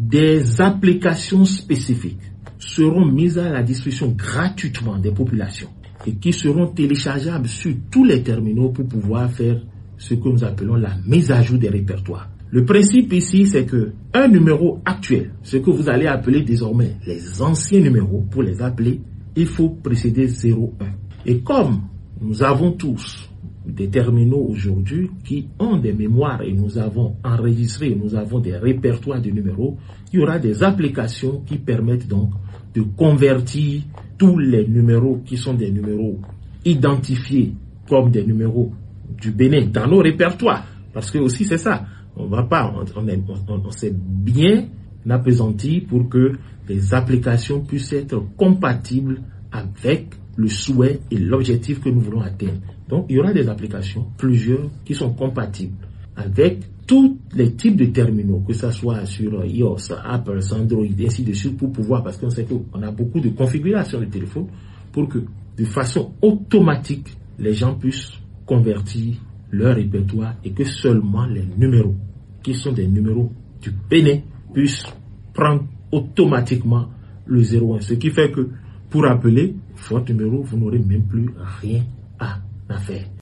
des applications spécifiques seront mises à la disposition gratuitement des populations et qui seront téléchargeables sur tous les terminaux pour pouvoir faire ce que nous appelons la mise à jour des répertoires. Le principe ici, c'est que un numéro actuel, ce que vous allez appeler désormais les anciens numéros, pour les appeler, il faut précéder 01. Et comme nous avons tous des terminaux aujourd'hui qui ont des mémoires et nous avons enregistré, nous avons des répertoires de numéros, il y aura des applications qui permettent donc de convertir tous les numéros qui sont des numéros identifiés comme des numéros du Bénin dans nos répertoires. Parce que aussi c'est ça, on s'est bien appesanti pour que les applications puissent être compatibles avec le souhait et l'objectif que nous voulons atteindre. Donc, il y aura des applications, plusieurs, qui sont compatibles avec tous les types de terminaux, que ce soit sur iOS, Apple, Android, ainsi de suite, pour pouvoir, parce qu'on sait qu'on a beaucoup de configurations de téléphone, pour que, de façon automatique, les gens puissent convertir leur répertoire et que seulement les numéros, qui sont des numéros du Bénin, puissent prendre automatiquement le 01. Ce qui fait que, pour appeler votre numéro, vous n'aurez même plus rien à faire.